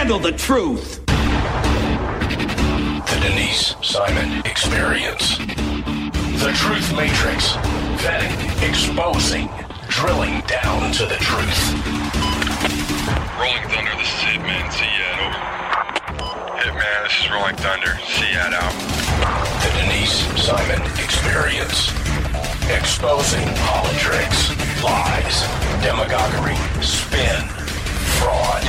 handle the truth. The Denise Simon Experience. The Truth Matrix. Vetting, exposing, drilling down to the truth. Rolling Thunder, this is Hitman. Seat over. Hitman, this is Rolling Thunder. Seat out. The Denise Simon Experience. Exposing politics, lies, demagoguery, spin, fraud.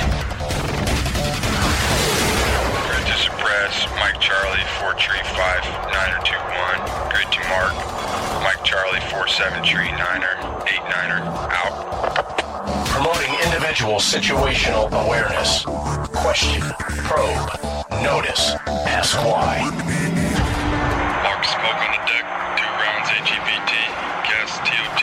Grid to suppress. Mike Charlie, 4 tree 5, 9er 2-1. Grid to mark. Mike Charlie, 4-7 tree 9er, 8-9er, out. Promoting individual situational awareness. Question, probe, notice, ask why. Mark smoke on the deck, 2 rounds HEPT, gas TOT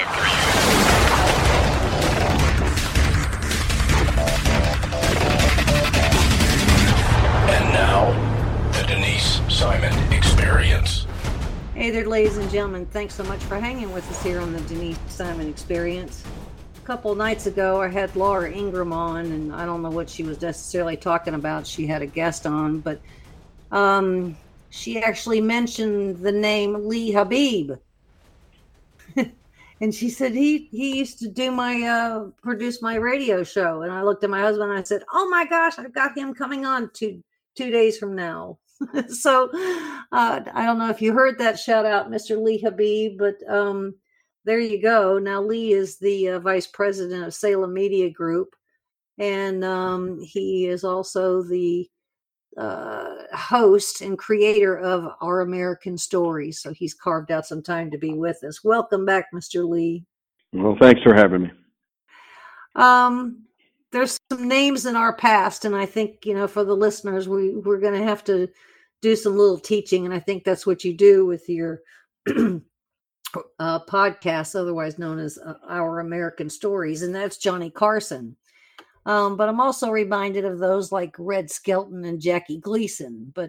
5-3. And now, the Denise Simon Experience. Hey there, ladies and gentlemen. Thanks so much for hanging with us here on the Denise Simon Experience. A couple nights ago, I had Laura Ingraham on, and I don't know what she was necessarily talking about. She had a guest on, but she actually mentioned the name Lee Habib. And she said he used to do my produce my radio show. And I looked at my husband and I said, "Oh my gosh, I've got him coming on two days from now." So I don't know if you heard that shout out, Mr. Lee Habib, but there you go. Now Lee is the vice president of Salem Media Group, and he is also the host and creator of Our American Stories. So he's carved out some time to be with us. Welcome back, Mr. Lee. Well, thanks for having me. There's some names in our past, and I think, for the listeners, we're going to have to do some little teaching, and I think that's what you do with your podcast, otherwise known as Our American Stories, and that's Johnny Carson. But I'm also reminded of those like Red Skelton and Jackie Gleason. But,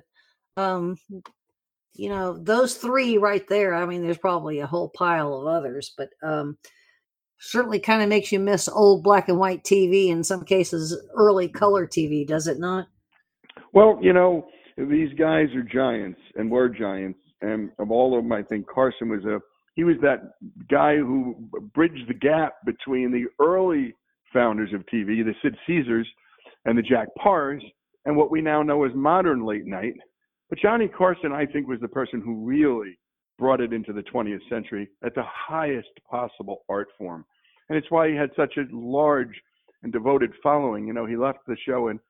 those three right there, I mean, there's probably a whole pile of others, but certainly kind of makes you miss old black and white TV, in some cases early color TV, does it not? Well, these guys are giants and were giants. And of all of them, I think Carson was that guy who bridged the gap between the early founders of TV, the Sid Caesars and the Jack Parrs, and what we now know as modern late night. But Johnny Carson, I think, was the person who really brought it into the 20th century at the highest possible art form. And it's why he had such a large and devoted following. He left the show in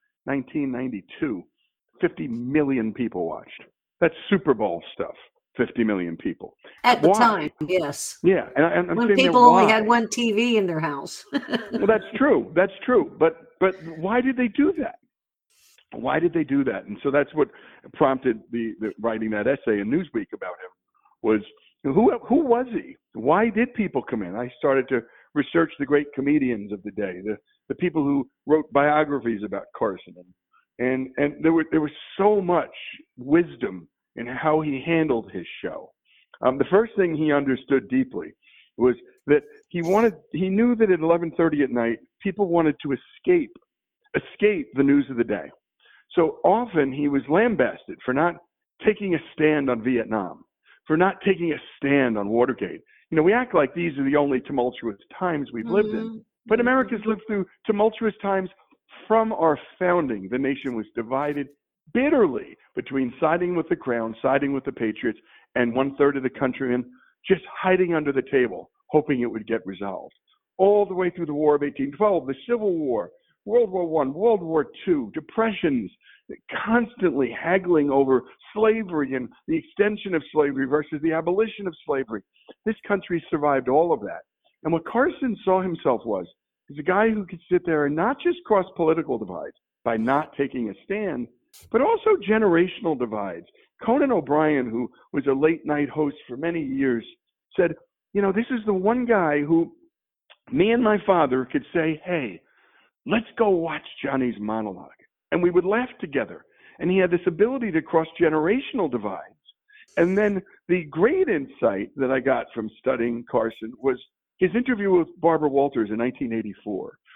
1992. 50 million people watched. That's Super Bowl stuff. 50 million people. At the time, yes. Yeah. And I'm when people only had one TV in their house. Well, that's true. That's true. But why did they do that? Why did they do that? And so that's what prompted the writing that essay in Newsweek about him. Was who was he? Why did people come in? I started to research the great comedians of the day, the people who wrote biographies about Carson, and there was so much wisdom in how he handled his show. The first thing he understood deeply was that he knew that at 11:30 at night people wanted to escape the news of the day. So often he was lambasted for not taking a stand on Vietnam, for not taking a stand on Watergate. We act like these are the only tumultuous times we've lived in, but America's lived through tumultuous times from our founding. The nation was divided bitterly between siding with the Crown, siding with the Patriots, and 1/3 of the countrymen just hiding under the table, hoping it would get resolved. All the way through the War of 1812, the Civil War, World War I, World War II, depressions, constantly haggling over slavery and the extension of slavery versus the abolition of slavery. This country survived all of that. And what Carson saw himself was a guy who could sit there and not just cross political divides by not taking a stand, but also generational divides. Conan O'Brien, who was a late night host for many years, said, this is the one guy who me and my father could say, hey, let's go watch Johnny's monologue. And we would laugh together. And he had this ability to cross generational divides. And then the great insight that I got from studying Carson was his interview with Barbara Walters in 1984,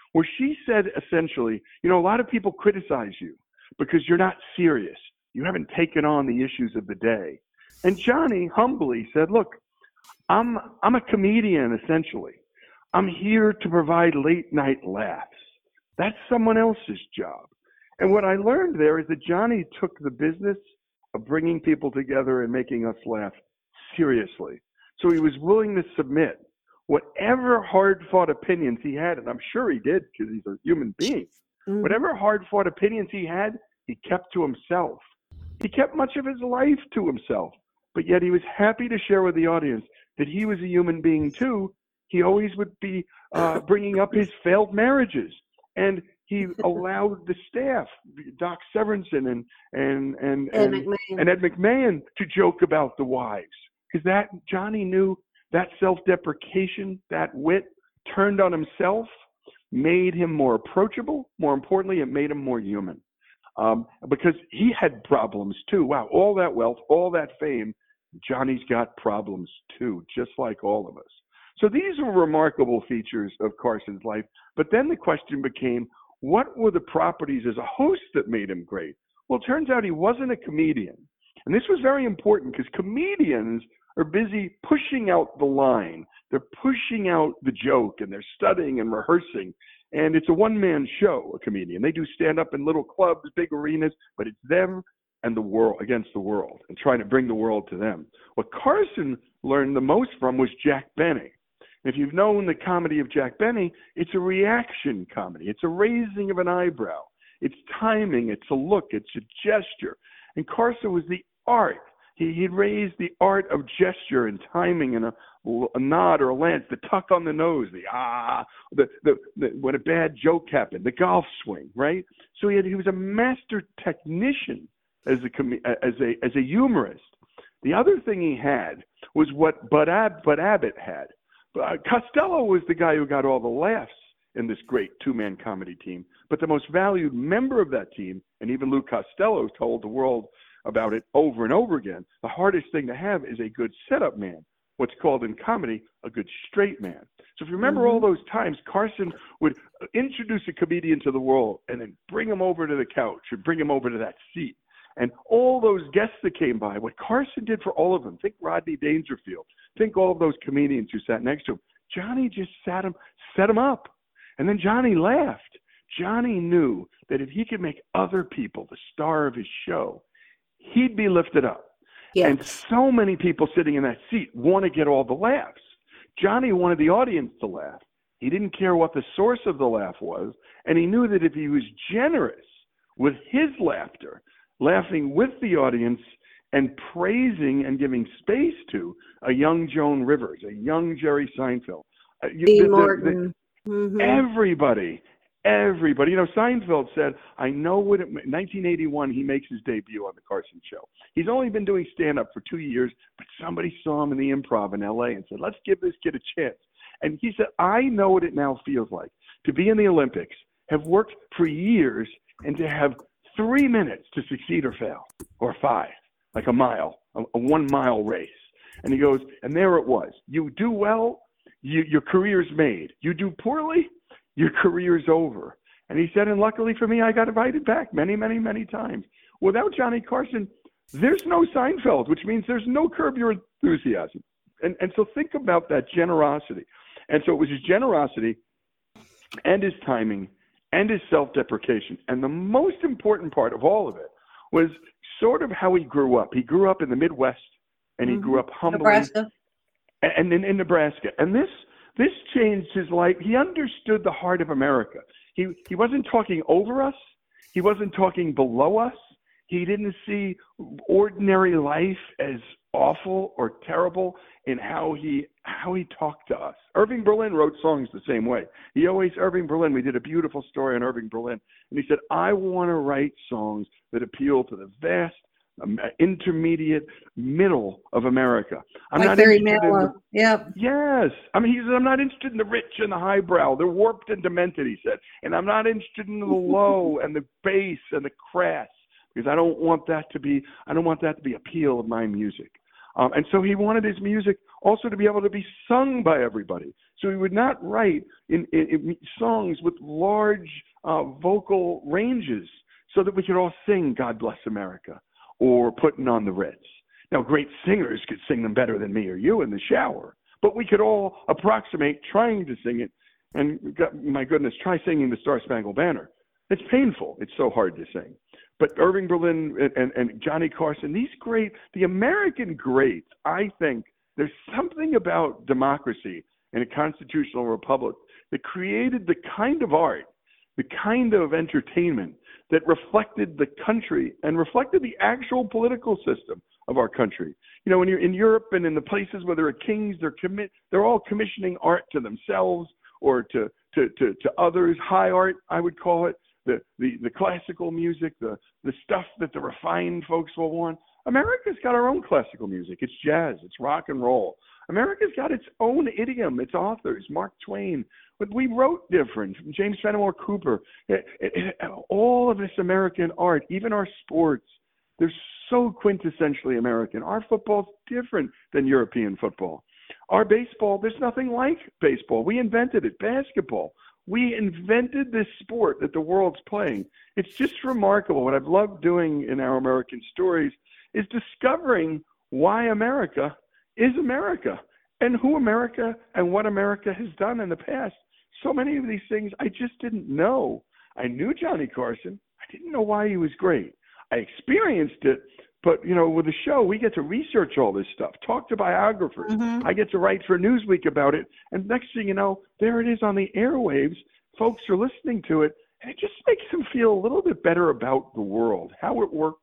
where she said essentially, a lot of people criticize you because you're not serious. You haven't taken on the issues of the day. And Johnny humbly said, look, I'm a comedian, essentially. I'm here to provide late night laughs. That's someone else's job. And what I learned there is that Johnny took the business of bringing people together and making us laugh seriously. So he was willing to submit whatever hard-fought opinions he had, and I'm sure he did because he's a human being. Mm-hmm. Whatever hard-fought opinions he had, he kept to himself. He kept much of his life to himself, but yet he was happy to share with the audience that he was a human being too. He always would be bringing up his failed marriages, and he allowed the staff, Doc Severinsen and Ed McMahon, to joke about the wives, because that Johnny knew that self-deprecation, that wit, turned on himself, made him more approachable. More importantly, it made him more human, because he had problems too. Wow, all that wealth, all that fame, Johnny's got problems too, just like all of us. So these were remarkable features of Carson's life. But then the question became, what were the properties as a host that made him great? Well, it turns out he wasn't a comedian. And this was very important because comedians are busy pushing out the line. They're pushing out the joke, and they're studying and rehearsing. And it's a one-man show, a comedian. They do stand-up in little clubs, big arenas, but it's them and the world, against the world, and trying to bring the world to them. What Carson learned the most from was Jack Benny. If you've known the comedy of Jack Benny, it's a reaction comedy. It's a raising of an eyebrow. It's timing. It's a look. It's a gesture. And Carson was the art. He'd raised the art of gesture and timing and a nod or a glance, the tuck on the nose, when a bad joke happened, the golf swing, right? So he was a master technician as a humorist. The other thing he had was what Bud Abbott had. Costello was the guy who got all the laughs in this great two-man comedy team. But the most valued member of that team, and even Lou Costello told the world about it over and over again, the hardest thing to have is a good setup man, what's called in comedy a good straight man. So if you remember all those times, Carson would introduce a comedian to the world and then bring him over to the couch or bring him over to that seat. And all those guests that came by, what Carson did for all of them, think Rodney Dangerfield, think all of those comedians who sat next to him, Johnny just set him up. And then Johnny laughed. Johnny knew that if he could make other people the star of his show, he'd be lifted up. Yes. And so many people sitting in that seat want to get all the laughs. Johnny wanted the audience to laugh. He didn't care what the source of the laugh was, and he knew that if he was generous with his laughter, laughing with the audience and praising and giving space to a young Joan Rivers, a young Jerry Seinfeld, Dean Martin. Everybody. Seinfeld said, I know what in 1981, he makes his debut on the Carson Show. He's only been doing stand-up for 2 years, but somebody saw him in the Improv in L.A. and said, let's give this kid a chance. And he said, I know what it now feels like to be in the Olympics, have worked for years, and to have 3 minutes to succeed or fail, or 5, like a mile, a 1 mile race. And he goes, and there it was. You do well, your career's made. You do poorly, your career's over. And he said, and luckily for me, I got invited back many, many, many times. Without Johnny Carson, there's no Seinfeld, which means there's no Curb Your Enthusiasm. And so think about that generosity. And so it was his generosity and his timing and his self-deprecation. And the most important part of all of it was sort of how he grew up. He grew up in the Midwest, and he grew up humbly. Nebraska. And in Nebraska. And this changed his life. He understood the heart of America. He wasn't talking over us. He wasn't talking below us. He didn't see ordinary life as awful or terrible in how he talked to us. Irving Berlin wrote songs the same way. Irving Berlin, we did a beautiful story on Irving Berlin, and he said, I want to write songs that appeal to the vast, intermediate, middle of America. I'm not Barry Manilow. Yep. Yes. I mean, he said, I'm not interested in the rich and the highbrow. They're warped and demented, he said. And I'm not interested in the low and the bass and the crass, because I don't want that to be appeal of my music. And so he wanted his music also to be able to be sung by everybody. So he would not write in songs with large vocal ranges so that we could all sing God Bless America or Putting on the Ritz. Now, great singers could sing them better than me or you in the shower, but we could all approximate trying to sing it. And my goodness, try singing the Star Spangled Banner. It's painful. It's so hard to sing. But Irving Berlin and Johnny Carson, the American greats, I think there's something about democracy in a constitutional republic that created the kind of art, the kind of entertainment that reflected the country and reflected the actual political system of our country. You know, when you're in Europe and in the places where there are kings, they're all commissioning art to themselves or to others, high art, I would call it, the classical music, the stuff that the refined folks will want. America's got our own classical music. It's jazz, it's rock and roll. America's got its own idiom, its authors, Mark Twain. But we wrote different, James Fenimore Cooper. All of this American art, even our sports, they're so quintessentially American. Our football's different than European football. Our baseball, there's nothing like baseball. We invented it. Basketball. We invented this sport that the world's playing. It's just remarkable. What I've loved doing in Our American Stories is discovering why America is America and who America and what America has done in the past. So many of these things I just didn't know. I knew Johnny Carson. I didn't know why he was great. I experienced it, but, you know, with the show, we get to research all this stuff, talk to biographers. Mm-hmm. I get to write for Newsweek about it. And next thing you know, there it is on the airwaves. Folks are listening to it, and it just makes them feel a little bit better about the world, how it works.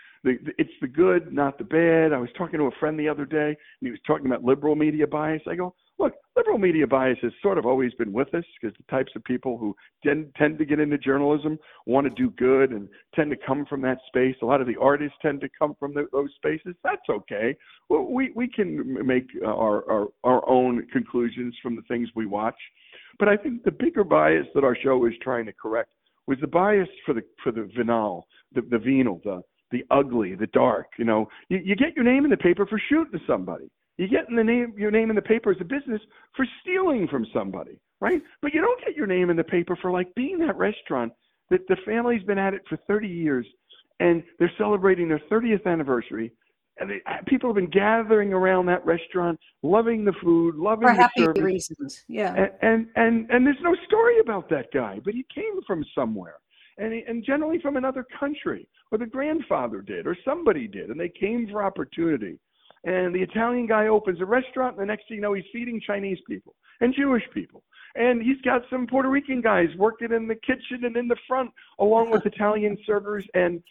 It's the good, not the bad. I was talking to a friend the other day, and he was talking about liberal media bias. I go, look, liberal media bias has sort of always been with us because the types of people who tend to get into journalism want to do good and tend to come from that space. A lot of the artists tend to come from those spaces. That's okay. Well, we can make our own conclusions from the things we watch. But I think the bigger bias that our show is trying to correct was the bias for the venal, the venal, the ugly, the dark. You know, you get your name in the paper for shooting somebody. You get your name in the paper as a business for stealing from somebody, right? But you don't get your name in the paper for like being that restaurant that the family's been at it for 30 years and they're celebrating their 30th anniversary. And people have been gathering around that restaurant, loving the food, loving the service. For happy reasons, yeah. And there's no story about that guy, but he came from somewhere. And generally from another country, or the grandfather did, or somebody did, and they came for opportunity. And the Italian guy opens a restaurant, and the next thing you know, he's feeding Chinese people and Jewish people. And he's got some Puerto Rican guys working in the kitchen and in the front, along with Italian servers and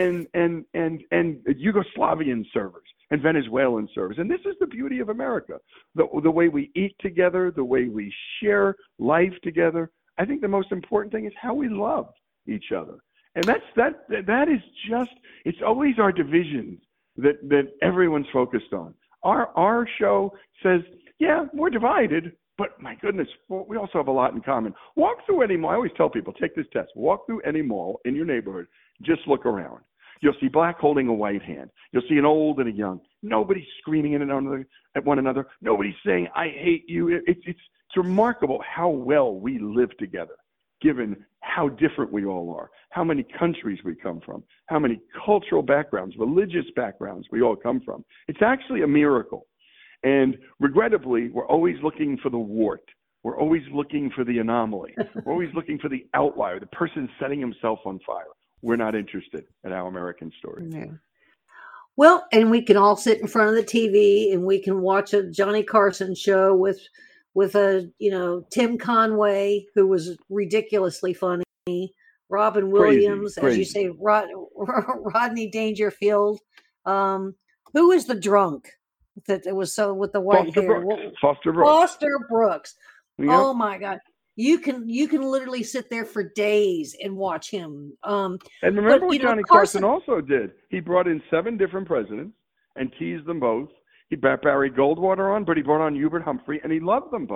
Yugoslavian servers and Venezuelan servers. And this is the beauty of America, the way we eat together, the way we share life together. I think the most important thing is how we love each other. And that is just, it's always our divisions that everyone's focused on. Our show says, yeah, we're divided, but my goodness, we also have a lot in common. Walk through any mall. I always tell people, take this test. Walk through any mall in your neighborhood. Just look around. You'll see black holding a white hand. You'll see an old and a young. Nobody's screaming at one another. Nobody's saying, I hate you. It's remarkable how well we live together, given how different we all are, how many countries we come from, how many cultural backgrounds, religious backgrounds we all come from. It's actually a miracle. And regrettably, we're always looking for the wart. We're always looking for the anomaly. We're always looking for the outlier, the person setting himself on fire. We're not interested in Our American Story. Yeah. Well, and we can all sit in front of the TV and we can watch a Johnny Carson show with a, Tim Conway, who was ridiculously funny, Robin Williams, crazy. As you say, Rodney Dangerfield. Who was the drunk that was so with the white hair? Foster Brooks. Foster Brooks. Yep. Oh my God. You can literally sit there for days and watch him. And remember what Johnny Carson also did? He brought in 7 different presidents and teased them both. He brought Barry Goldwater on, but he brought on Hubert Humphrey, and he loved them both.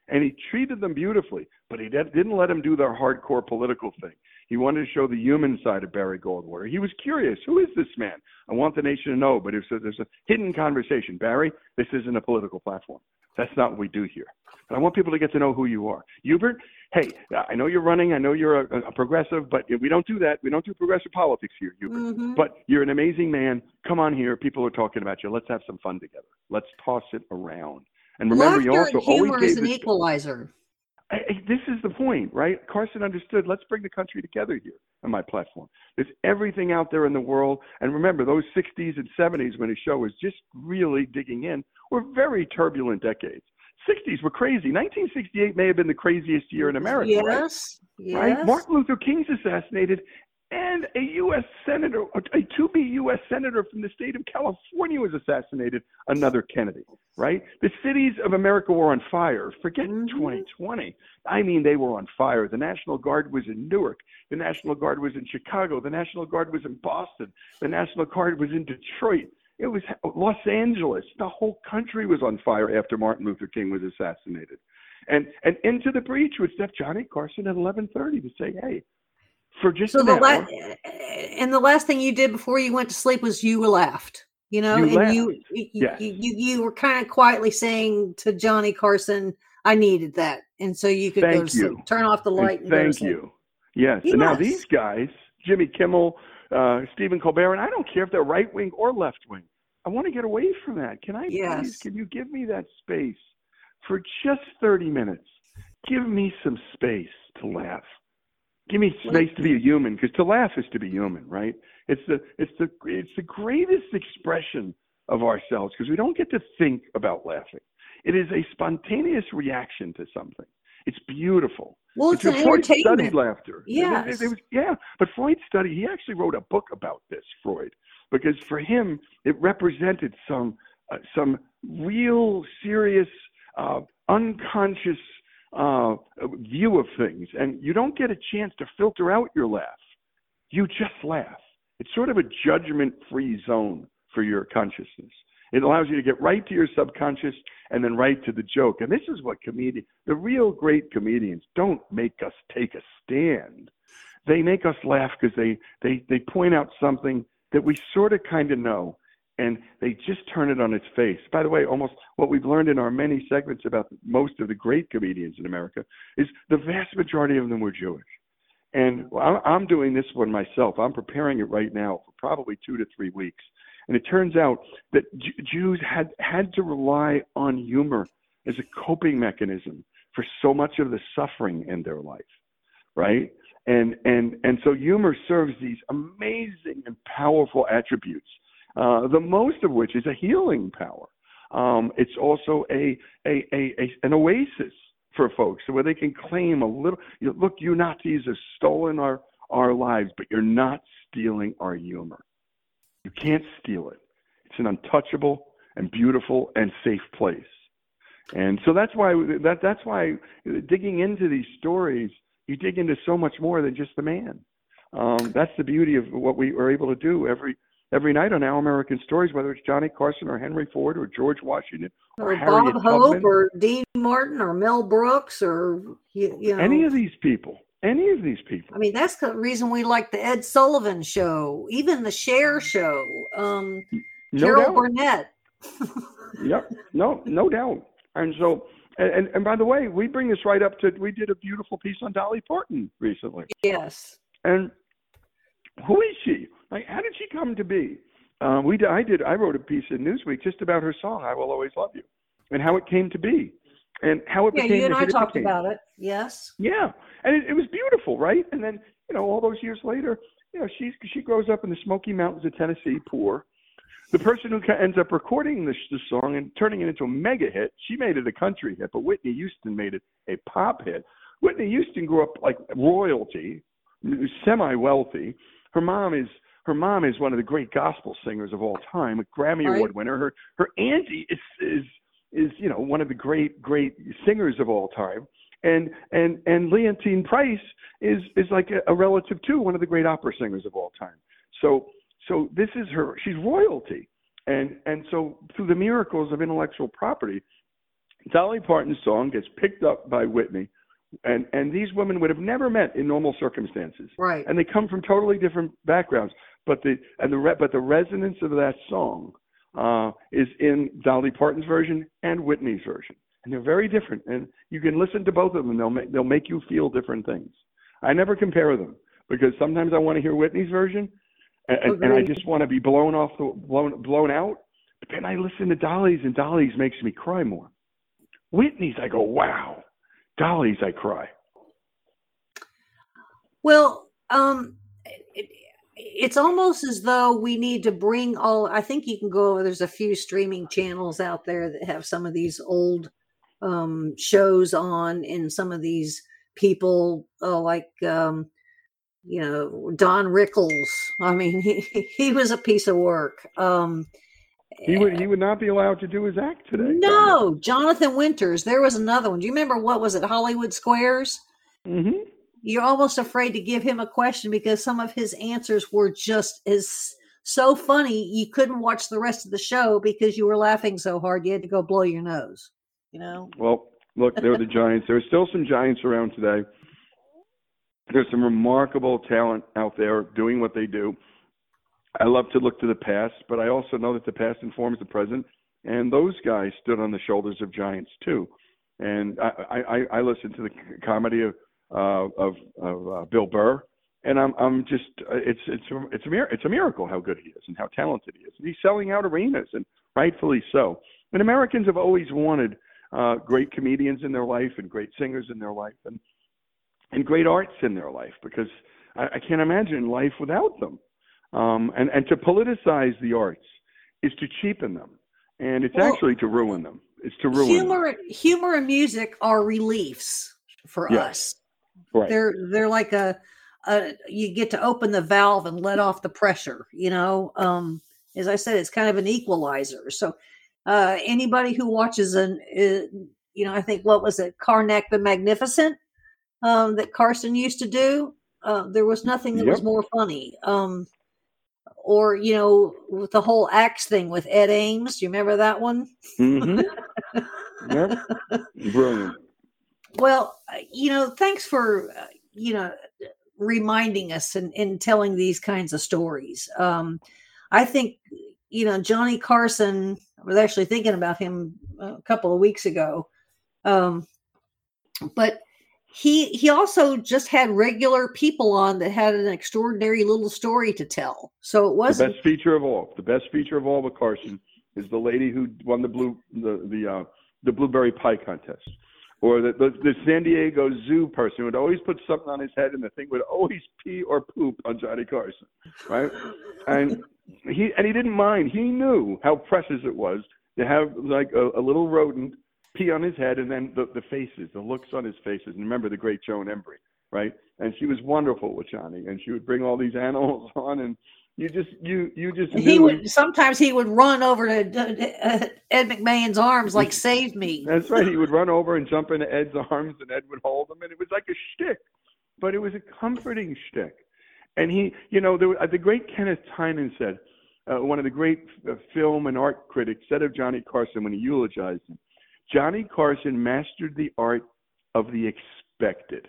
And he treated them beautifully, but he didn't let them do their hardcore political thing. He wanted to show the human side of Barry Goldwater. He was curious. Who is this man? I want the nation to know, but there's a hidden conversation. Barry, this isn't a political platform. That's not what we do here. But I want people to get to know who you are. Hubert, hey, I know you're running. I know you're a progressive, but we don't do that. We don't do progressive politics here, Hubert. Mm-hmm. But you're an amazing man. Come on here. People are talking about you. Let's have some fun together. Let's toss it around. And remember, you also humor always is an equalizer. This is the point, right? Carson understood, let's bring the country together here on my platform. There's everything out there in the world. And remember, those 60s and 70s when his show was just really digging in were very turbulent decades. 60s were crazy. 1968 may have been the craziest year in America, yes, right? yes. Right? Martin Luther King's assassinated, and a U.S. senator, a to-be U.S. senator from the state of California was assassinated, another Kennedy, right? The cities of America were on fire. Forget 2020. I mean, they were on fire. The National Guard was in Newark. The National Guard was in Chicago. The National Guard was in Boston. The National Guard was in Detroit. It was Los Angeles. The whole country was on fire after Martin Luther King was assassinated. And into the breach would step Johnny Carson at 11:30 to say, hey, for just an hour. And the last thing you did before you went to sleep was you laughed, you know, you were kind of quietly saying to Johnny Carson, I needed that. And so you could go to sleep, turn off the light. And thank you. Yes. And now these guys, Jimmy Kimmel, Stephen Colbert, and I don't care if they're right wing or left wing. I want to get away from that. Please, can you give me that space for just 30 minutes? Give me some space to laugh. Give me space to be a human, because to laugh is to be human, right? It's the greatest expression of ourselves, because we don't get to think about laughing. It is a spontaneous reaction to something. It's beautiful. Well, it's an Freud entertainment. studied laughter. Yes. But Freud he actually wrote a book about this, Freud, because for him it represented some real serious unconscious view of things, and you don't get a chance to filter out your laugh. You just laugh. It's sort of a judgment-free zone for your consciousness. It allows you to get right to your subconscious and then right to the joke. And this is what the real great comedians don't make us take a stand. They make us laugh because they point out something that we sort of kind of know, and they just turn it on its face. By the way, almost what we've learned in our many segments about most of the great comedians in America is the vast majority of them were Jewish. And I'm doing this one myself. I'm preparing it right now for probably 2 to 3 weeks. And it turns out that Jews had to rely on humor as a coping mechanism for so much of the suffering in their life, right? And so humor serves these amazing and powerful attributes, the most of which is a healing power. It's also an oasis for folks where they can claim a little, look, you Nazis have stolen our lives, but you're not stealing our humor. You can't steal it. It's an untouchable and beautiful and safe place. And so that's why digging into these stories, you dig into so much more than just the man. That's the beauty of what we are able to do every night on Our American Stories, whether it's Johnny Carson or Henry Ford or George Washington or Harriet Bob Hope Tubman, or Dean Martin or Mel Brooks or you know any of these people. I mean, that's the reason we like the Ed Sullivan Show, even the Cher Show, Carol Burnett. Yep, no doubt. And so, and by the way, we bring this right up to, we did a beautiful piece on Dolly Parton recently. Yes. And who is she? Like, how did she come to be? I wrote a piece in Newsweek just about her song, I Will Always Love You, and how it came to be. And how it became. Yeah, you and I talked about it. Yes. Yeah, and it was beautiful, right? And then, all those years later, she grows up in the Smoky Mountains of Tennessee, poor. The person who ends up recording the song and turning it into a mega hit, she made it a country hit, but Whitney Houston made it a pop hit. Whitney Houston grew up like royalty, semi-wealthy. Her mom is one of the great gospel singers of all time, a Grammy Award winner. Her auntie is one of the great singers of all time, and Leontine Price is like a relative to one of the great opera singers of all time. So this is she's royalty, and so through the miracles of intellectual property, Dolly Parton's song gets picked up by Whitney, and these women would have never met in normal circumstances. Right. And they come from totally different backgrounds, but the resonance of that song is in Dolly Parton's version and Whitney's version, and they're very different. And you can listen to both of them; they'll make you feel different things. I never compare them because sometimes I want to hear Whitney's version, and I just want to be blown out. But then I listen to Dolly's, and Dolly's makes me cry more. Whitney's, I go, wow. Dolly's, I cry. Well, it's almost as though we need to bring all. I think you can go over. There's a few streaming channels out there that have some of these old shows on, and some of these people like Don Rickles. I mean, he was a piece of work. He would not be allowed to do his act today. No, Jonathan Winters. There was another one. Do you remember what was it? Hollywood Squares? Mm-hmm. You're almost afraid to give him a question because some of his answers were just so funny. You couldn't watch the rest of the show because you were laughing so hard you had to go blow your nose. Well, look, they're the Giants. There are still some Giants around today. There's some remarkable talent out there doing what they do. I love to look to the past, but I also know that the past informs the present, and those guys stood on the shoulders of giants too. And I listen to the comedy of Bill Burr, and I'm just it's a miracle how good he is and how talented he is. And he's selling out arenas, and rightfully so. And Americans have always wanted great comedians in their life and great singers in their life and great arts in their life, because I can't imagine life without them. And to politicize the arts is to cheapen them, and it's actually to ruin them. It's to ruin them. Humor and music are reliefs for us. Right. They're like you get to open the valve and let off the pressure. As I said, it's kind of an equalizer. So anybody who watches I think what was it, Karnak the Magnificent, that Carson used to do. There was nothing that was more funny. Or, with the whole axe thing with Ed Ames. Do you remember that one? Mm-hmm. Yep. Brilliant. Well, thanks for, reminding us and telling these kinds of stories. I think, Johnny Carson, I was actually thinking about him a couple of weeks ago. But he also just had regular people on that had an extraordinary little story to tell. So it was the best feature of all. The best feature of all with Carson is the lady who won the blueberry pie contest, or the San Diego Zoo person who would always put something on his head, and the thing would always pee or poop on Johnny Carson, right? And he didn't mind. He knew how precious it was to have like a little rodent pee on his head, and then the faces, the looks on his faces. And remember the great Joan Embry, right? And she was wonderful with Johnny, and she would bring all these animals on, and you just sometimes he would run over to Ed McMahon's arms like, save me. That's right. He would run over and jump into Ed's arms, and Ed would hold him, and it was like a shtick, but it was a comforting shtick. And the great Kenneth Tynan said, one of the great film and art critics said of Johnny Carson when he eulogized him, Johnny Carson mastered the art of the expected,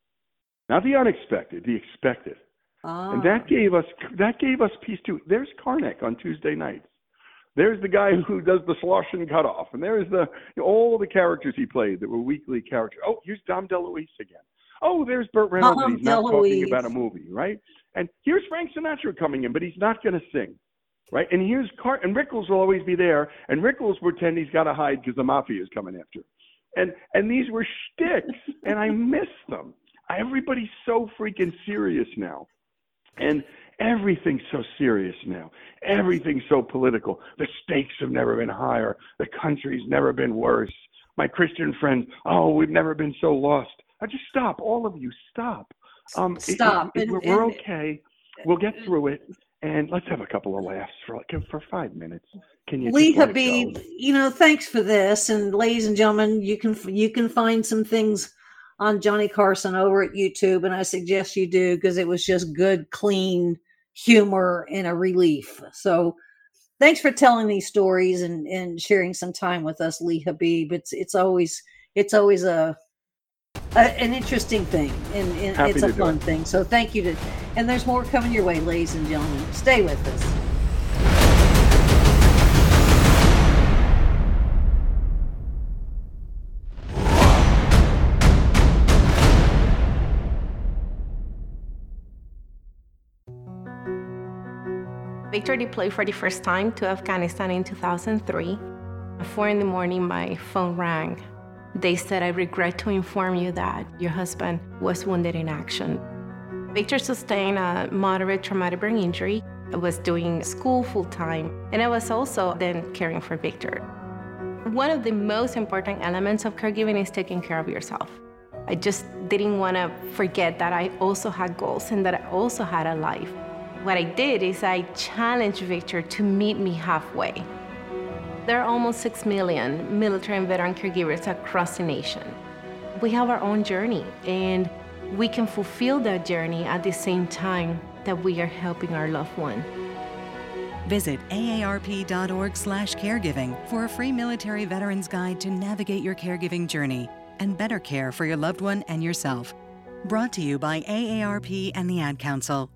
not the unexpected, the expected. And that gave us peace too. There's Karnak on Tuesday nights. There's the guy who does the slosh and cutoff, and there's all the characters he played that were weekly characters. Oh, here's Dom DeLuise again. Oh, there's Burt Reynolds. And he's not talking about a movie, right? And here's Frank Sinatra coming in, but he's not going to sing. Right, and here's and Rickles will always be there, and Rickles pretend he's got to hide because the mafia is coming after him. And these were shticks, and I miss them. Everybody's so freaking serious now, and everything's so serious now. Everything's so political. The stakes have never been higher. The country's never been worse. My Christian friends, we've never been so lost. Just stop, all of you, stop. Stop. We're okay. We'll get through it. And let's have a couple of laughs for 5 minutes. Can you, Lee Habib? Thanks for this. And ladies and gentlemen, you can find some things on Johnny Carson over at YouTube, and I suggest you do because it was just good, clean humor and a relief. So thanks for telling these stories and sharing some time with us, Lee Habib. It's always an interesting thing, and it's a fun thing. So thank you and there's more coming your way, ladies and gentlemen. Stay with us. Victor deployed for the first time to Afghanistan in 2003. At 4 a.m, my phone rang. They said, "I regret to inform you that your husband was wounded in action." Victor sustained a moderate traumatic brain injury. I was doing school full-time, and I was also then caring for Victor. One of the most important elements of caregiving is taking care of yourself. I just didn't want to forget that I also had goals and that I also had a life. What I did is I challenged Victor to meet me halfway. There are almost 6 million military and veteran caregivers across the nation. We have our own journey, and we can fulfill that journey at the same time that we are helping our loved one. Visit aarp.org/caregiving for a free military veterans guide to navigate your caregiving journey and better care for your loved one and yourself. Brought to you by AARP and the Ad Council.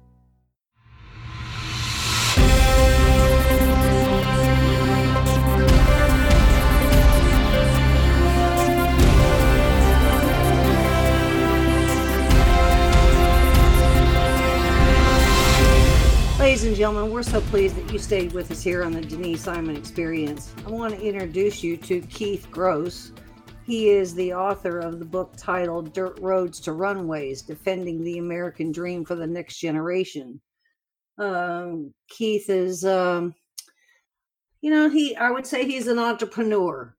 Ladies and gentlemen, we're so pleased that you stayed with us here on the Denise Simon Experience. I want to introduce you to Keith Gross. He is the author of the book titled Dirt Roads to Runways, Defending the American Dream for the Next Generation. Keith is, I would say he's an entrepreneur.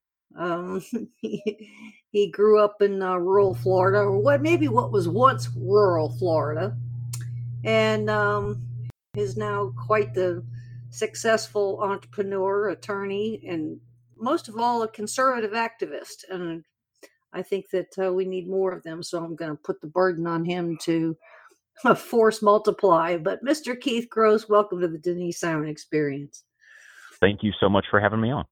He grew up in rural Florida, or what was once rural Florida, and is now quite the successful entrepreneur, attorney, and most of all, a conservative activist. And I think that we need more of them. So I'm going to put the burden on him to force multiply. But Mr. Keith Gross, welcome to the Denise Simon Experience. Thank you so much for having me on.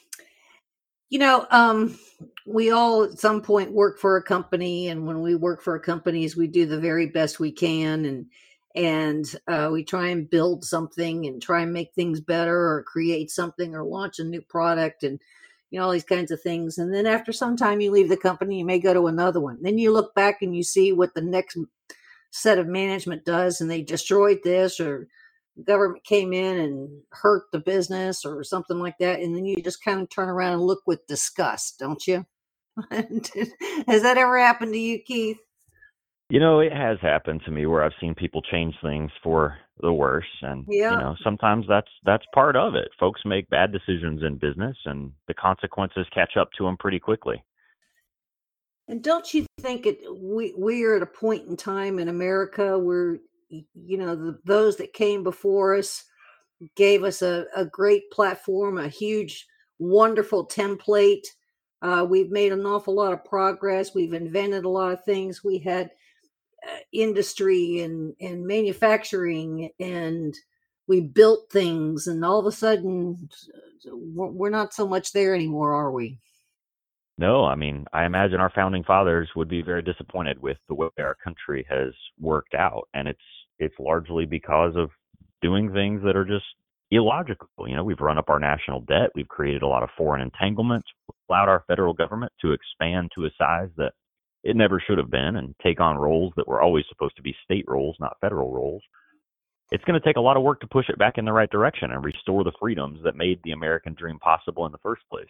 We all at some point work for a company, and when we work for companies, we do the very best we can, and we try and build something and try and make things better or create something or launch a new product and, all these kinds of things. And then after some time you leave the company, you may go to another one. Then you look back and you see what the next set of management does, and they destroyed this, or the government came in and hurt the business or something like that. And then you just kind of turn around and look with disgust, don't you? Has that ever happened to you, Keith? It has happened to me where I've seen people change things for the worse. And, sometimes that's part of it. Folks make bad decisions in business, and the consequences catch up to them pretty quickly. And don't you think we're at a point in time in America where, those that came before us gave us a great platform, a huge, wonderful template. We've made an awful lot of progress. We've invented a lot of things. We had industry and manufacturing, and we built things, and all of a sudden we're not so much there anymore, are we? No, I imagine our founding fathers would be very disappointed with the way our country has worked out, and it's largely because of doing things that are just illogical. We've run up our national debt, we've created a lot of foreign entanglements, allowed our federal government to expand to a size that it never should have been, and take on roles that were always supposed to be state roles, not federal roles. It's going to take a lot of work to push it back in the right direction and restore the freedoms that made the American dream possible in the first place.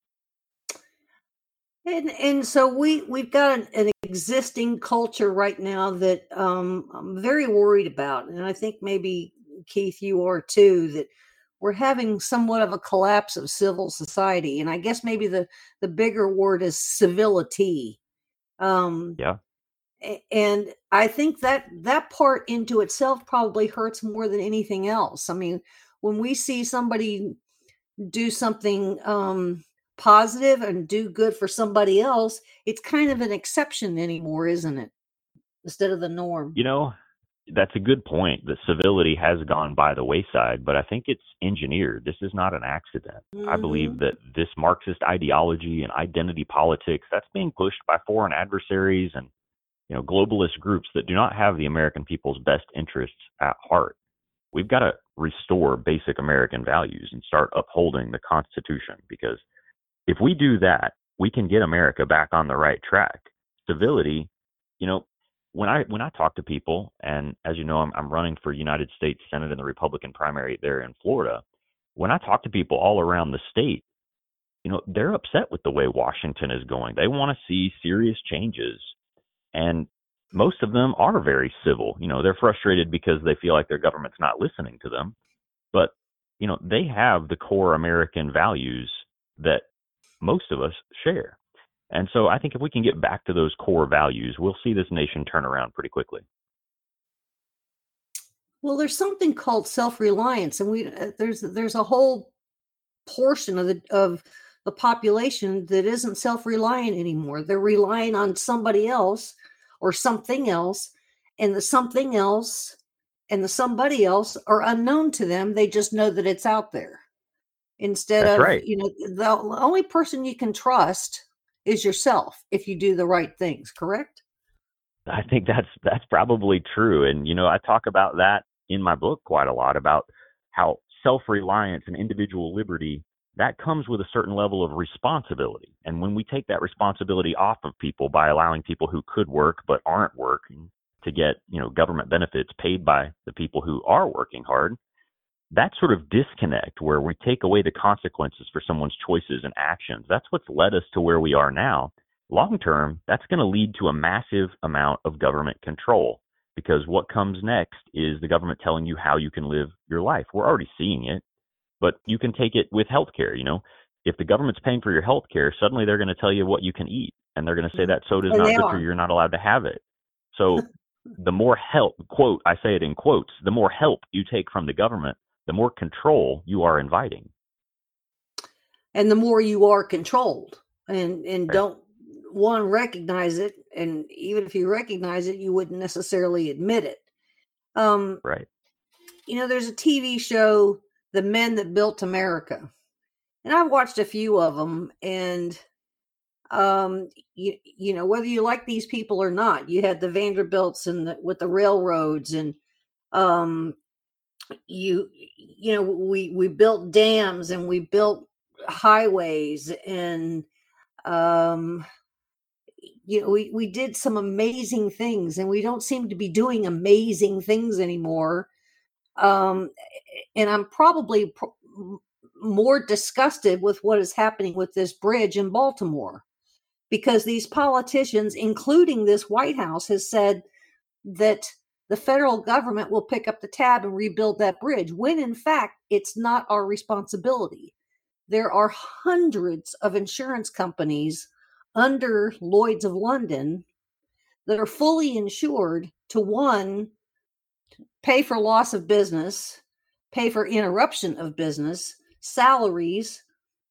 And so we've got an existing culture right now that I'm very worried about, and I think maybe, Keith, you are too, that we're having somewhat of a collapse of civil society. And I guess maybe the bigger word is civility. Yeah. And I think that part into itself probably hurts more than anything else. When we see somebody do something positive and do good for somebody else, it's kind of an exception anymore, isn't it? Instead of the norm. that's a good point. The civility has gone by the wayside, but I think it's engineered. This is not an accident. I believe that this Marxist ideology and identity politics, that's being pushed by foreign adversaries and globalist groups that do not have the American people's best interests at heart. We've got to restore basic American values and start upholding the Constitution, because if we do that, we can get America back on the right track. Civility, when I talk to people, and as you know, I'm running for United States Senate in the Republican primary there in Florida. When I talk to people all around the state, they're upset with the way Washington is going. They want to see serious changes. And most of them are very civil. They're frustrated because they feel like their government's not listening to them. But, they have the core American values that most of us share. And so I think if we can get back to those core values, we'll see this nation turn around pretty quickly. Well, there's something called self-reliance, and there's a whole portion of the population that isn't self-reliant anymore. They're relying on somebody else or something else, and the something else and the somebody else are unknown to them. They just know that it's out there. Instead That's of, right. The only person you can trust is yourself if you do the right things, correct? I think that's probably true. And, I talk about that in my book quite a lot, about how self-reliance and individual liberty, that comes with a certain level of responsibility. And when we take that responsibility off of people by allowing people who could work but aren't working to get, government benefits paid by the people who are working hard, that sort of disconnect where we take away the consequences for someone's choices and actions, that's what's led us to where we are now. Long term, that's going to lead to a massive amount of government control, because what comes next is the government telling you how you can live your life. We're already seeing it, but you can take it with healthcare. If the government's paying for your healthcare, suddenly they're going to tell you what you can eat, and they're going to say that soda's not good for you, you're not allowed to have it. So the more help, quote, I say it in quotes, the more help you take from the government, the more control you are inviting. And the more you are controlled and don't recognize it. And even if you recognize it, you wouldn't necessarily admit it. Right. There's a TV show, The Men That Built America. And I've watched a few of them, and whether you like these people or not, you had the Vanderbilts and with the railroads, and we built dams and we built highways, and we did some amazing things, and we don't seem to be doing amazing things anymore. And I'm probably more disgusted with what is happening with this bridge in Baltimore, because these politicians, including this White House, has said that the federal government will pick up the tab and rebuild that bridge, when in fact it's not our responsibility. There are hundreds of insurance companies under Lloyd's of London that are fully insured to, one, pay for loss of business, pay for interruption of business, salaries,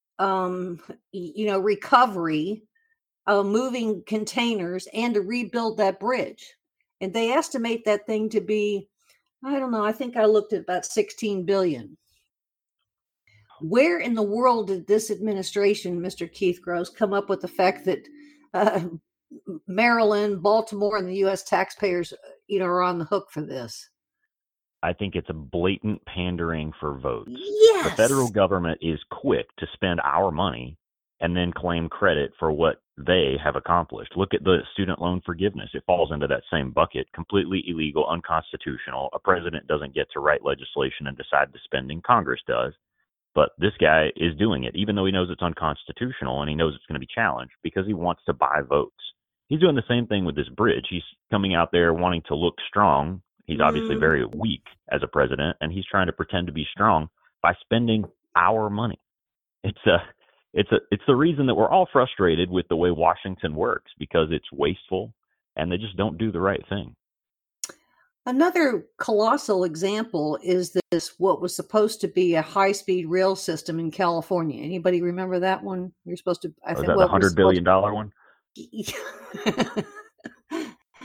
recovery, moving containers, and to rebuild that bridge. And they estimate that thing to be, I don't know, I think I looked at about $16 billion. Where in the world did this administration, Mr. Keith Gross, come up with the fact that Maryland, Baltimore, and the U.S. taxpayers, are on the hook for this? I think it's a blatant pandering for votes. Yes. The federal government is quick to spend our money and then claim credit for what they have accomplished. Look at the student loan forgiveness. It falls into that same bucket. Completely illegal, unconstitutional. A president doesn't get to write legislation and decide the spending. Congress does. But this guy is doing it, even though he knows it's unconstitutional and he knows it's going to be challenged, because he wants to buy votes. He's doing the same thing with this bridge. He's coming out there wanting to look strong. He's obviously very weak as a president, and he's trying to pretend to be strong by spending our money. It's the reason that we're all frustrated with the way Washington works, because it's wasteful and they just don't do the right thing. Another colossal example is this, what was supposed to be a high-speed rail system in California. Anybody remember that one? You're supposed to, I think, that the $100 billion one?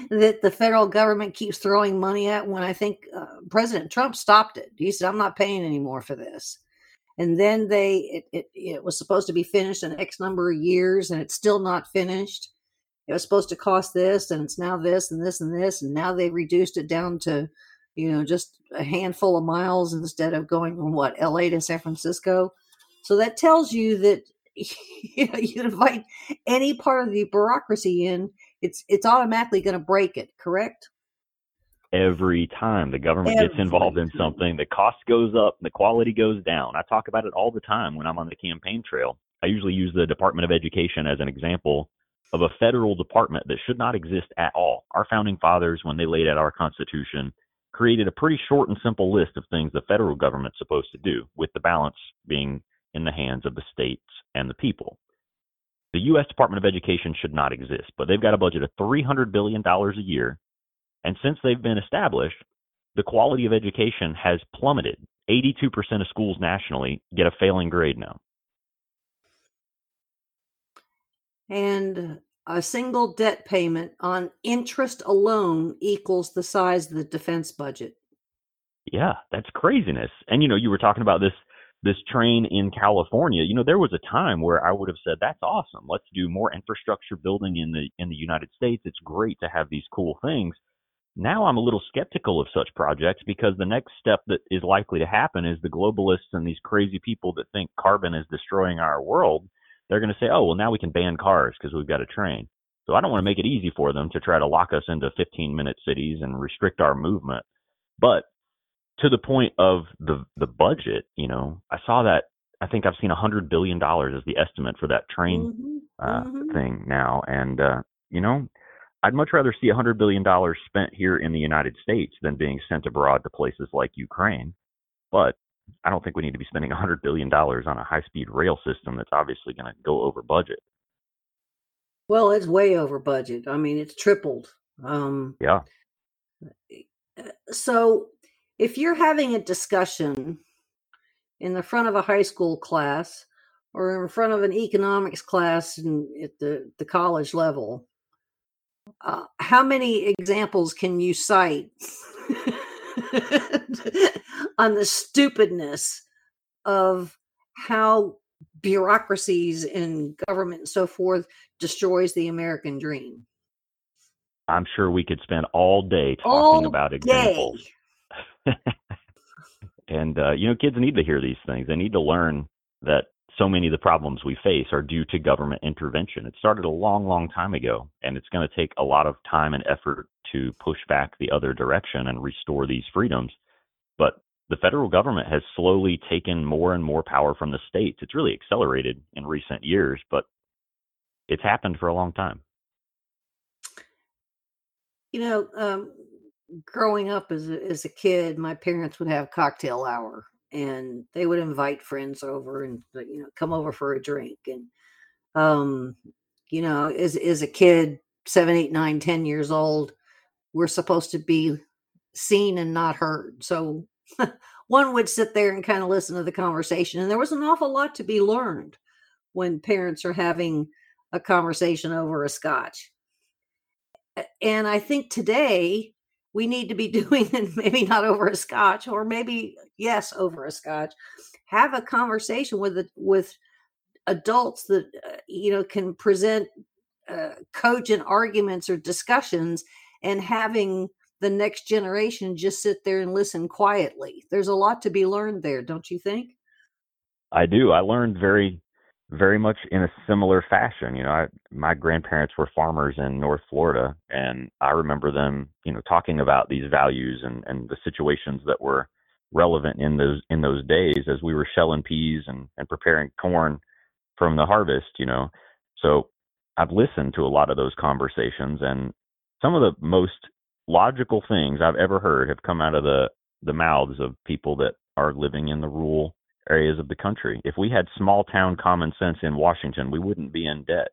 that the federal government keeps throwing money at, when I think President Trump stopped it. He said, I'm not paying anymore for this. And then it was supposed to be finished in X number of years, and it's still not finished. It was supposed to cost this, and it's now this and this and this. And now they reduced it down to, just a handful of miles instead of going from LA to San Francisco. So that tells you that you invite any part of the bureaucracy in, it's automatically going to break it, correct? Every time the government gets involved in something, the cost goes up, the quality goes down. I talk about it all the time when I'm on the campaign trail. I usually use the Department of Education as an example of a federal department that should not exist at all. Our founding fathers, when they laid out our Constitution, created a pretty short and simple list of things the federal government's supposed to do, with the balance being in the hands of the states and the people. The U.S. Department of Education should not exist, but they've got a budget of $300 billion a year. And since they've been established, the quality of education has plummeted. 82% of schools nationally get a failing grade now. And a single debt payment on interest alone equals the size of the defense budget. Yeah, that's craziness. And, you were talking about this train in California. There was a time where I would have said, that's awesome. Let's do more infrastructure building in the United States. It's great to have these cool things. Now I'm a little skeptical of such projects, because the next step that is likely to happen is the globalists and these crazy people that think carbon is destroying our world. They're going to say, oh, well, now we can ban cars because we've got a train. So I don't want to make it easy for them to try to lock us into 15-minute cities and restrict our movement. But to the point of the budget, I saw that. I think I've seen $100 billion as the estimate for that train thing now. And, I'd much rather see $100 billion spent here in the United States than being sent abroad to places like Ukraine. But I don't think we need to be spending $100 billion on a high-speed rail system that's obviously going to go over budget. Well, it's way over budget. I mean, it's tripled. Yeah. So if you're having a discussion in the front of a high school class or in front of an economics class at the college level, how many examples can you cite on the stupidness of how bureaucracies in government and so forth destroys the American dream? I'm sure we could spend all day talking about examples. And, kids need to hear these things. They need to learn that so many of the problems we face are due to government intervention. It started a long, long time ago, and it's going to take a lot of time and effort to push back the other direction and restore these freedoms. But the federal government has slowly taken more and more power from the states. It's really accelerated in recent years, but it's happened for a long time. Growing up as a kid, my parents would have cocktail hour, and they would invite friends over and come over for a drink. And as a kid, 7, 8, 9, 10 years old, we're supposed to be seen and not heard. So one would sit there and kind of listen to the conversation, and there was an awful lot to be learned when parents are having a conversation over a scotch. And I think today we need to be doing it, maybe not over a scotch, or maybe, yes, over a scotch. Have a conversation with adults that, can present cogent arguments or discussions, and having the next generation just sit there and listen quietly. There's a lot to be learned there, don't you think? I do. I learned very, very much in a similar fashion. My grandparents were farmers in North Florida, and I remember them, talking about these values and the situations that were relevant in those days as we were shelling peas and preparing corn from the harvest, So I've listened to a lot of those conversations, and some of the most logical things I've ever heard have come out of the mouths of people that are living in the rural areas of the country. If we had small town common sense in Washington, we wouldn't be in debt.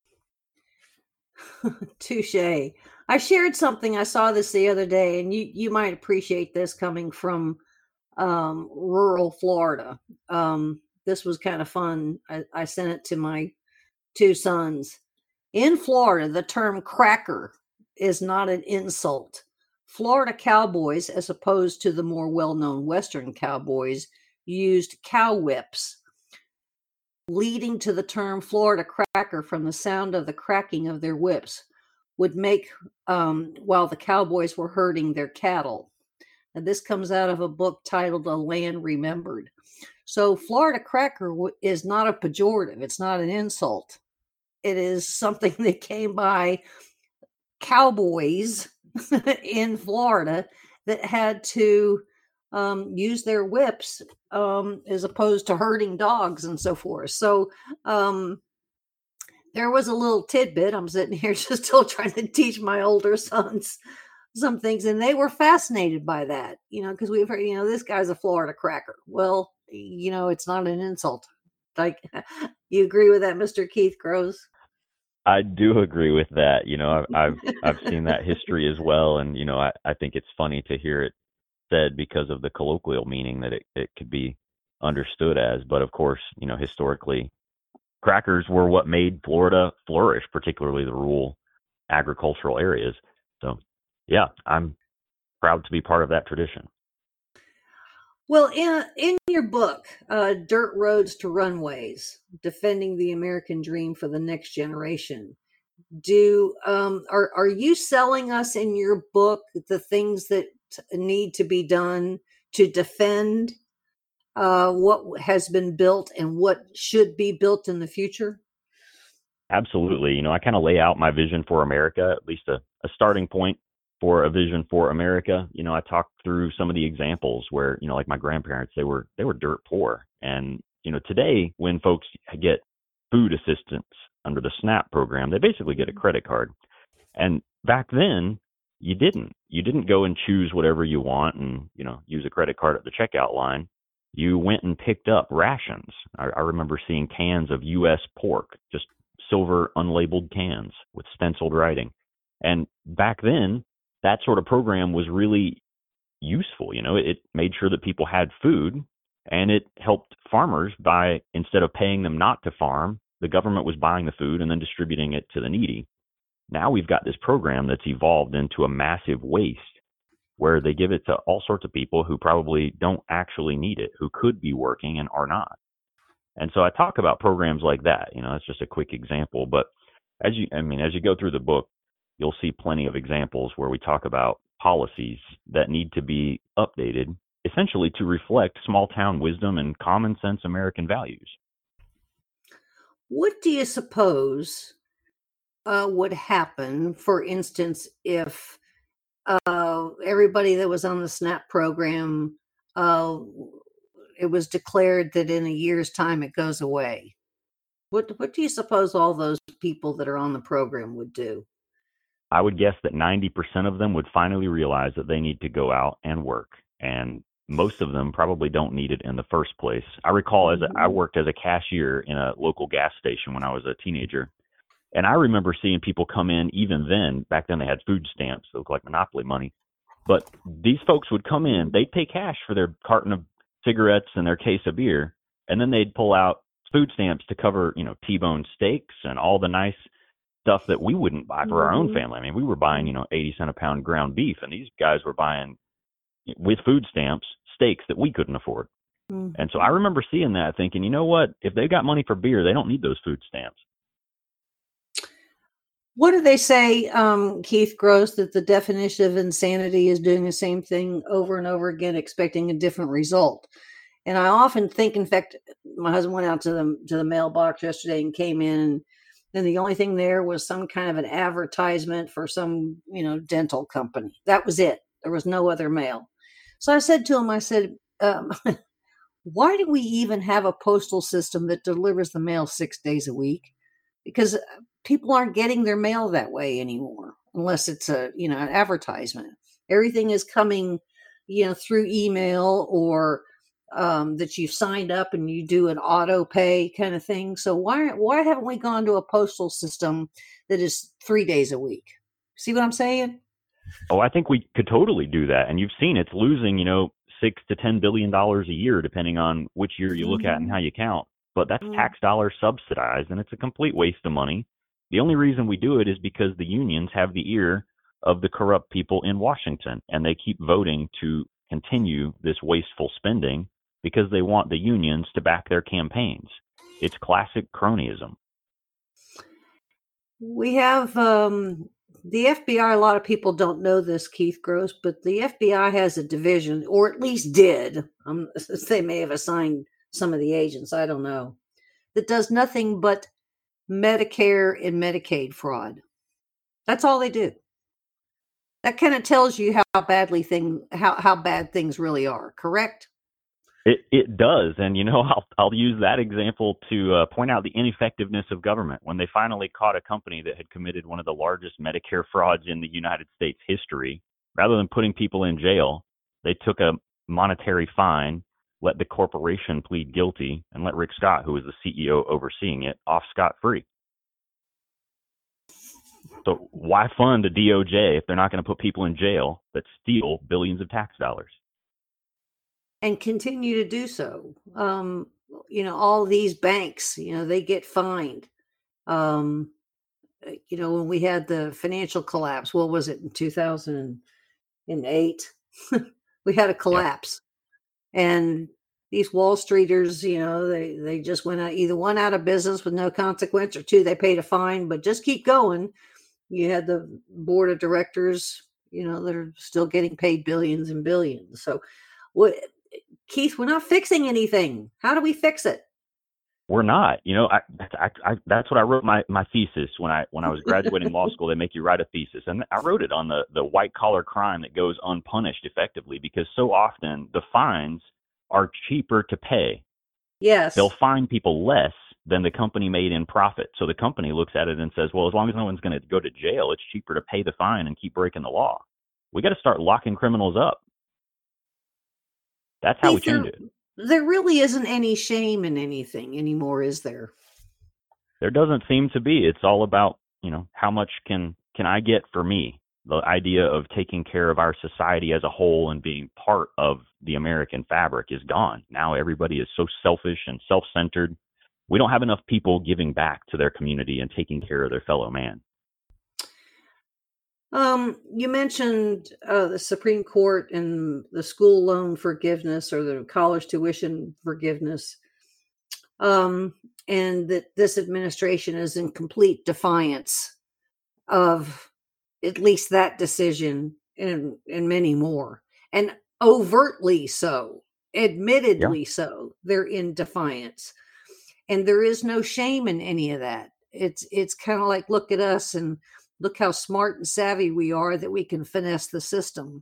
Touche. I shared something. I saw this the other day, and you might appreciate this coming from rural Florida. This was kind of fun. I sent it to my 2 sons. In Florida, the term cracker is not an insult. Florida cowboys, as opposed to the more well-known Western cowboys, used cow whips, leading to the term Florida cracker from the sound of the cracking of their whips would make while the cowboys were herding their cattle. And this comes out of a book titled A Land Remembered. So Florida cracker is not a pejorative. It's not an insult. It is something that came by cowboys in Florida that had to use their whips as opposed to herding dogs and so forth. So there was a little tidbit. I'm sitting here just still trying to teach my older sons some things, and they were fascinated by that, because we've heard, this guy's a Florida cracker. Well, it's not an insult. Like, you agree with that, Mr. Keith Gross? I do agree with that. I've seen that history as well, and I think it's funny to hear it said because of the colloquial meaning that it could be understood as. But of course, historically, crackers were what made Florida flourish, particularly the rural agricultural areas. So, yeah, I'm proud to be part of that tradition. Well, in your book, Dirt Roads to Runways, Defending the American Dream for the Next Generation, are you selling us in your book the things that need to be done to defend what has been built and what should be built in the future? Absolutely. I kind of lay out my vision for America, at least a starting point for a vision for America. I talked through some of the examples where, like my grandparents, they were dirt poor. And, today when folks get food assistance under the SNAP program, they basically get a credit card. And back then you didn't go and choose whatever you want and, use a credit card at the checkout line. You went and picked up rations. I remember seeing cans of U.S. pork, just silver unlabeled cans with stenciled writing. And back then, that sort of program was really useful. It made sure that people had food, and it helped farmers by, instead of paying them not to farm, the government was buying the food and then distributing it to the needy. Now we've got this program that's evolved into a massive waste where they give it to all sorts of people who probably don't actually need it, who could be working and are not. And so I talk about programs like that. That's just a quick example. But as you go through the book, you'll see plenty of examples where we talk about policies that need to be updated, essentially to reflect small town wisdom and common sense American values. What do you suppose would happen, for instance, if everybody that was on the SNAP program, it was declared that in a year's time it goes away? What do you suppose all those people that are on the program would do? I would guess that 90% of them would finally realize that they need to go out and work. And most of them probably don't need it in the first place. I recall I worked as a cashier in a local gas station when I was a teenager. And I remember seeing people come in, even then, back then they had food stamps that looked like Monopoly money. But these folks would come in, they'd pay cash for their carton of cigarettes and their case of beer, and then they'd pull out food stamps to cover, T-bone steaks and all the nice stuff that we wouldn't buy for our own family. I mean, we were buying, 80 cents a pound ground beef, and these guys were buying, with food stamps, steaks that we couldn't afford. And so I remember seeing that, thinking, you know what, if they got money for beer, they don't need those food stamps. What do they say, Keith Gross, that the definition of insanity is doing the same thing over and over again, expecting a different result? And I often think, in fact, my husband went out to the mailbox yesterday and came in, and the only thing there was some kind of an advertisement for some, dental company. That was it. There was no other mail. So I said to him, why do we even have a postal system that delivers the mail 6 days a week? Because people aren't getting their mail that way anymore, unless it's an advertisement. Everything is coming, through email or that you've signed up and you do an auto pay kind of thing. So why haven't we gone to a postal system that is 3 days a week? See what I'm saying? Oh, I think we could totally do that. And you've seen it's losing, $6 to $10 billion a year, depending on which year you look at and how you count. But that's tax dollars subsidized, and it's a complete waste of money. The only reason we do it is because the unions have the ear of the corrupt people in Washington. And they keep voting to continue this wasteful spending because they want the unions to back their campaigns. It's classic cronyism. We have the FBI. A lot of people don't know this, Keith Gross, but the FBI has a division, or at least did. They may have assigned some of the agents, I don't know, that does nothing but Medicare and Medicaid fraud. That's all they do. That kind of tells you how bad things really are, correct? It does. And, I'll use that example to point out the ineffectiveness of government. When they finally caught a company that had committed one of the largest Medicare frauds in the United States history, rather than putting people in jail, they took a monetary fine, let the corporation plead guilty, and let Rick Scott, who was the CEO overseeing it, off scot-free. So why fund a DOJ if they're not going to put people in jail that steal billions of tax dollars? And continue to do so. All these banks, they get fined. When we had the financial collapse, what was it, in 2008? We had a collapse. Yeah. And these Wall Streeters, they just went out, either one out of business with no consequence, or two, they paid a fine, but just keep going. You had the board of directors, that are still getting paid billions and billions. So Keith, we're not fixing anything. How do we fix it? We're not. That's what I wrote my thesis when I was graduating law school. They make you write a thesis, and I wrote it on the white collar crime that goes unpunished effectively, because so often the fines are cheaper to pay. Yes, they'll fine people less than the company made in profit. So the company looks at it and says, well, as long as no one's going to go to jail, it's cheaper to pay the fine and keep breaking the law. We got to start locking criminals up. That's how we change it. There really isn't any shame in anything anymore, is there? There doesn't seem to be. It's all about, how much can I get for me? The idea of taking care of our society as a whole and being part of the American fabric is gone. Now everybody is so selfish and self-centered. We don't have enough people giving back to their community and taking care of their fellow man. You mentioned the Supreme Court and the school loan forgiveness, or the college tuition forgiveness, and that this administration is in complete defiance of at least that decision and many more, and overtly so, admittedly so. They're in defiance, and there is no shame in any of that. It's kind of like, look at us and look how smart and savvy we are that we can finesse the system,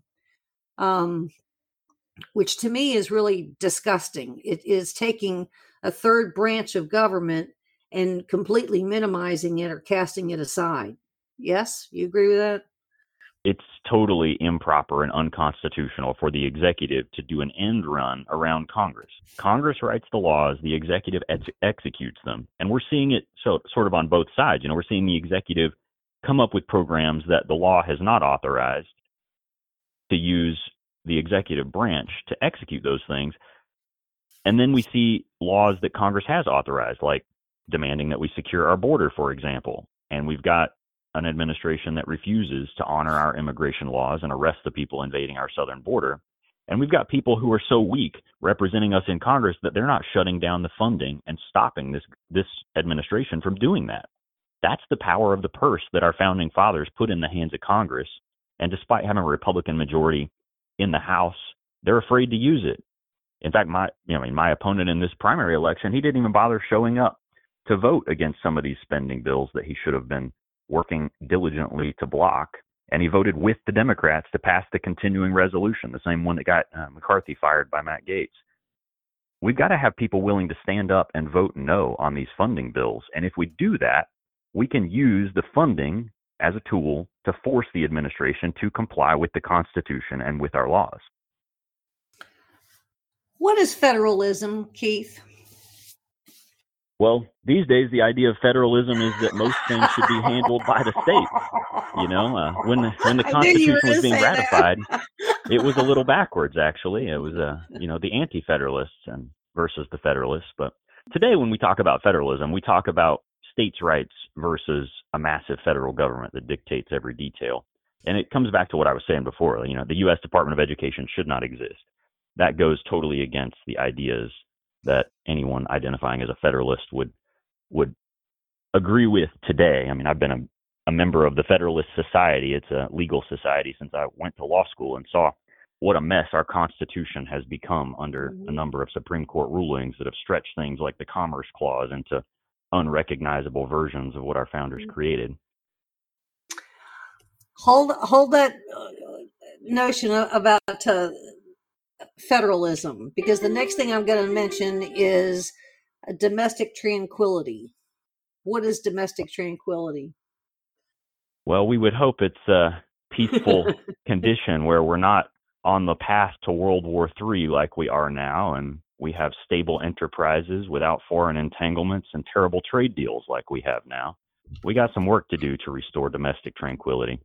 which to me is really disgusting. It is taking a third branch of government and completely minimizing it or casting it aside. Yes, you agree with that? It's totally improper and unconstitutional for the executive to do an end run around Congress. Congress writes the laws, the executive executes them. And we're seeing it sort of on both sides. We're seeing the executive come up with programs that the law has not authorized to use the executive branch to execute those things. And then we see laws that Congress has authorized, like demanding that we secure our border, for example. And we've got an administration that refuses to honor our immigration laws and arrest the people invading our southern border. And we've got people who are so weak representing us in Congress that they're not shutting down the funding and stopping this administration from doing that. That's the power of the purse that our founding fathers put in the hands of Congress. And despite having a Republican majority in the House, they're afraid to use it. In fact, my opponent in this primary election, he didn't even bother showing up to vote against some of these spending bills that he should have been working diligently to block. And he voted with the Democrats to pass the continuing resolution, the same one that got McCarthy fired by Matt Gaetz. We've got to have people willing to stand up and vote no on these funding bills. And if we do that, we can use the funding as a tool to force the administration to comply with the Constitution and with our laws. What is federalism, Keith? Well, these days, the idea of federalism is that most things should be handled by the states. When the Constitution was being ratified, it was a little backwards, actually. It was, the anti-federalists versus the federalists. But today, when we talk about federalism, we talk about states' rights versus a massive federal government that dictates every detail. and it comes back to what I was saying before, you know, the U.S. Department of Education should not exist. That goes totally against the ideas that anyone identifying as a Federalist would agree with today. I mean, I've been a member of the Federalist Society. It's a legal society since I went to law school, and saw what a mess our Constitution has become under a number of Supreme Court rulings that have stretched things like the Commerce Clause into unrecognizable versions of what our founders created. Hold that notion about federalism, because the next thing I'm going to mention is domestic tranquility. What is domestic tranquility? Well, we would hope it's a peaceful condition where we're not on the path to World War III like we are now, and we have stable enterprises without foreign entanglements and terrible trade deals like we have now. We got some work to do to restore domestic tranquility.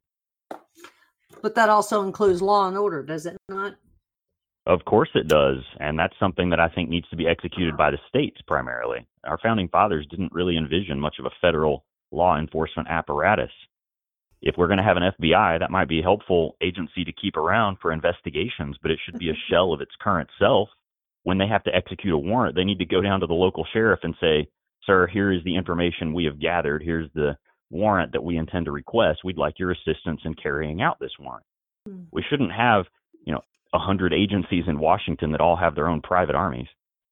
But that also includes law and order, does it not? Of course it does, and that's something that I think needs to be executed by the states primarily. Our founding fathers didn't really envision much of a federal law enforcement apparatus. If we're going to have an FBI, that might be a helpful agency to keep around for investigations, but it should be a shell of its current self. When they have to execute a warrant, they need to go down to the local sheriff and say, "Sir, here is the information we have gathered. Here's the warrant that we intend to request. We'd like your assistance in carrying out this warrant." We shouldn't have, 100 agencies in Washington that all have their own private armies.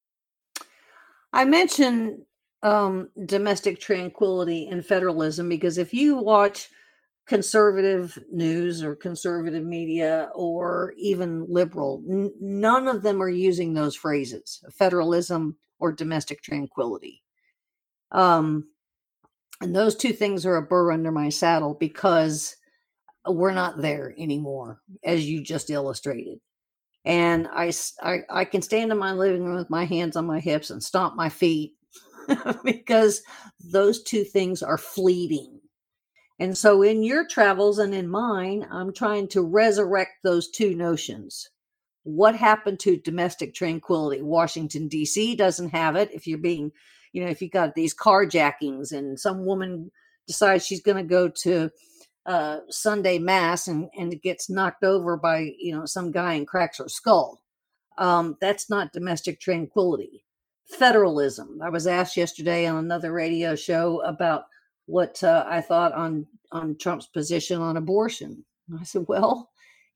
I mentioned domestic tranquility and federalism because if you watch conservative news or conservative media or even liberal, none of them are using those phrases, federalism or domestic tranquility. And those two things are a burr under my saddle because we're not there anymore, as you just illustrated. And I can stand in my living room with my hands on my hips and stomp my feet because those two things are fleeting. And so in your travels and in mine, I'm trying to resurrect those two notions. What happened to domestic tranquility? Washington, D.C. doesn't have it. If you're being, if you got these carjackings and some woman decides she's going to go to Sunday mass and gets knocked over by, some guy and cracks her skull. That's not domestic tranquility. Federalism. I was asked yesterday on another radio show about what I thought on Trump's position on abortion. I said, well,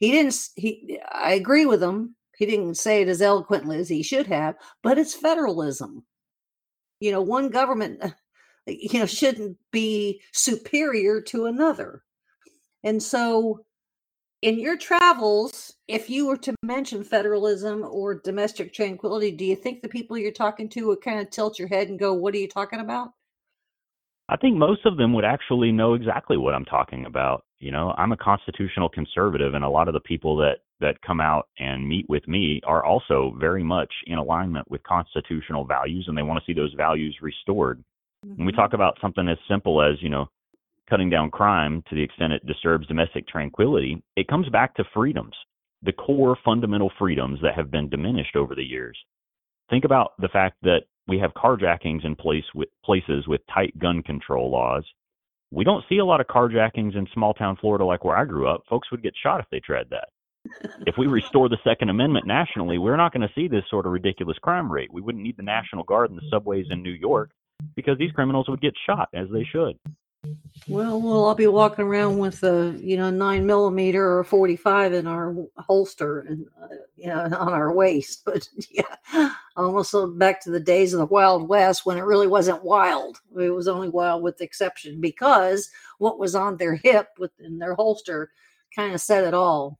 I agree with him. He didn't say it as eloquently as he should have, but it's federalism. One government, shouldn't be superior to another. And so in your travels, if you were to mention federalism or domestic tranquility, do you think the people you're talking to would kind of tilt your head and go, what are you talking about? I think most of them would actually know exactly what I'm talking about. I'm a constitutional conservative, and a lot of the people that come out and meet with me are also very much in alignment with constitutional values, and they want to see those values restored. Mm-hmm. When we talk about something as simple as, cutting down crime to the extent it disturbs domestic tranquility, it comes back to freedoms, the core fundamental freedoms that have been diminished over the years. Think about the fact that we have carjackings in places with tight gun control laws. We don't see a lot of carjackings in small town Florida like where I grew up. Folks would get shot if they tried that. If we restore the Second Amendment nationally, we're not going to see this sort of ridiculous crime rate. We wouldn't need the National Guard in the subways in New York because these criminals would get shot as they should. Well, we'll all be walking around with a 9mm or 45 in our holster and on our waist. But almost back to the days of the Wild West when it really wasn't wild. It was only wild with exception because what was on their hip within their holster kind of said it all.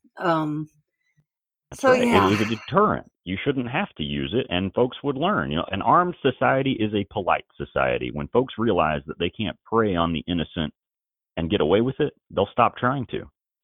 That's right. Yeah. It was a deterrent. You shouldn't have to use it, and folks would learn. An armed society is a polite society. When folks realize that they can't prey on the innocent and get away with it, they'll stop trying to.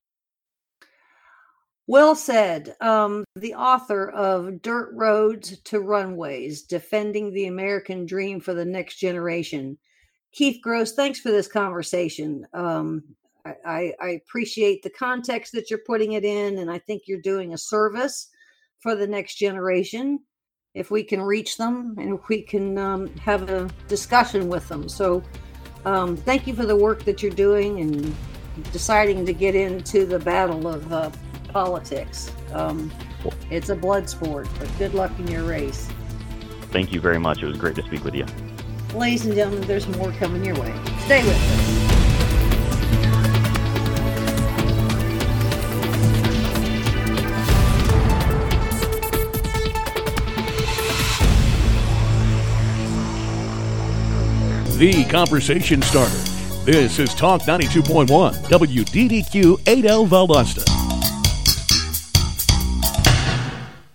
Well said. The author of Dirt Roads to Runways, Defending the American Dream for the Next Generation. Keith Gross, thanks for this conversation. I appreciate the context that you're putting it in, and I think you're doing a service for the next generation if we can reach them and if we can have a discussion with them. So thank you for the work that you're doing, and deciding to get into the battle of politics. It's a blood sport, but good luck in your race. Thank you very much. It was great to speak with you. Ladies and gentlemen, there's more coming your way. Stay with us. The conversation starter. This is Talk 92.1 WDDQ 8L Valdosta.